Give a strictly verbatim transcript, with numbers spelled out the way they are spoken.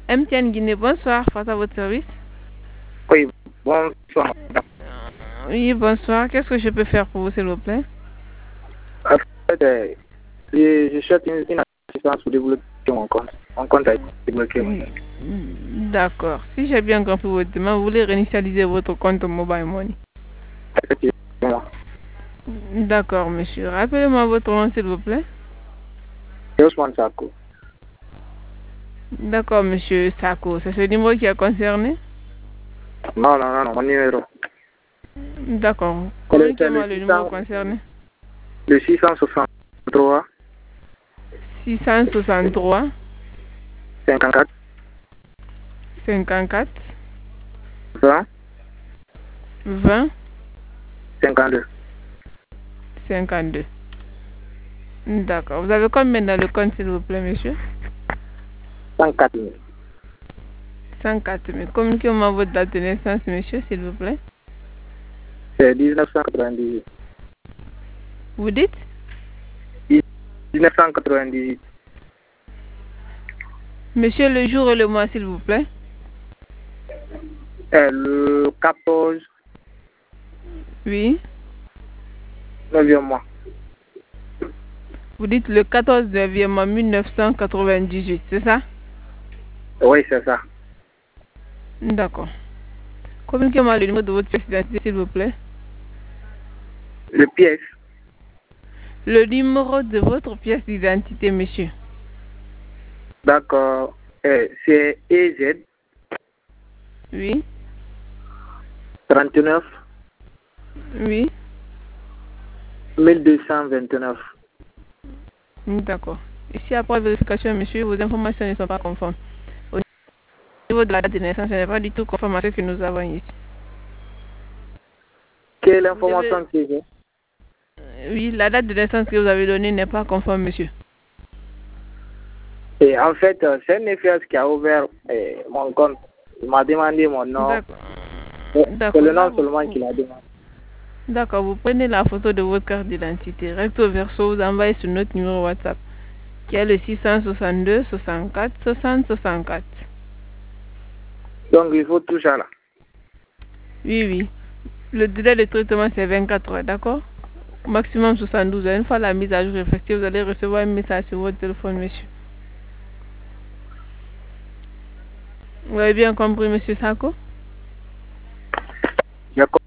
M T N Guinée, bonsoir, face à votre service. Oui, bonsoir. Oui, bonsoir. Qu'est-ce que je peux faire pour vous, s'il vous plaît? En fait, euh, je, je cherche une, une assistance pour débloquer mon compte. Mon compte a été débloqué. Mm, D'accord. Si j'ai bien compris votre demande, vous voulez réinitialiser votre compte Mobile Money. Effectivement. D'accord, monsieur. Rappelez-moi votre nom, s'il vous plaît. C'est Ousmane Sako. D'accord, monsieur Sako. C'est ce numéro qui est concerné? Non, non, non, non, mon numéro. D'accord. C'est le, c'est Communiquez-moi le, le six numéro cents, concerné. le six cent soixante-trois six cent soixante-trois cinquante-quatre cinquante-quatre vingt vingt cinquante-deux. cinquante-deux. D'accord. Vous avez combien dans le compte, s'il vous plaît, monsieur? cent quatre mille. cent quatre mille. Communiquez-moi votre date de naissance, monsieur, s'il vous plaît. C'est mille neuf cent quatre-vingt-dix-huit. Vous dites? mille neuf cent quatre-vingt-dix-huit. Monsieur, le jour et le mois, s'il vous plaît. Et le quatorze, Oui. neuvième mois. Vous dites le quatorze neuvième mois mille neuf cent quatre-vingt-dix-huit, c'est ça? Oui, c'est ça. D'accord. Communiquez-moi le numéro de votre pièce d'identité, s'il vous plaît. Le pièce, Le numéro de votre pièce d'identité, monsieur. d'accord. Eh, c'est E Z Oui. trente-neuf Oui. mille deux cent vingt-neuf. D'accord. Ici, après vérification, monsieur, vos informations ne sont pas conformes. Au niveau de la date de naissance, ce n'est pas du tout conforme à ce que nous avons ici. Quelle Vous devez- information que j'ai? Oui, la date de naissance que vous avez donnée n'est pas conforme, monsieur. Et en fait, euh, c'est un F S qui a ouvert eh, mon compte. Il m'a demandé mon nom. D'accord. C'est c'est D'accord. le Là, nom vous- seulement qu'il a demandé. D'accord, vous prenez la photo de votre carte d'identité. Recto verso, vous envoyez sur notre numéro WhatsApp, qui est le six cent soixante-deux soixante-quatre soixante soixante-quatre. Donc, il faut tout ça là. Oui, oui. Le délai de traitement, c'est vingt-quatre heures, d'accord? Maximum soixante-douze heures. Une fois la mise à jour effective, vous allez recevoir un message sur votre téléphone, monsieur. Vous avez bien compris, monsieur Sako? J'ai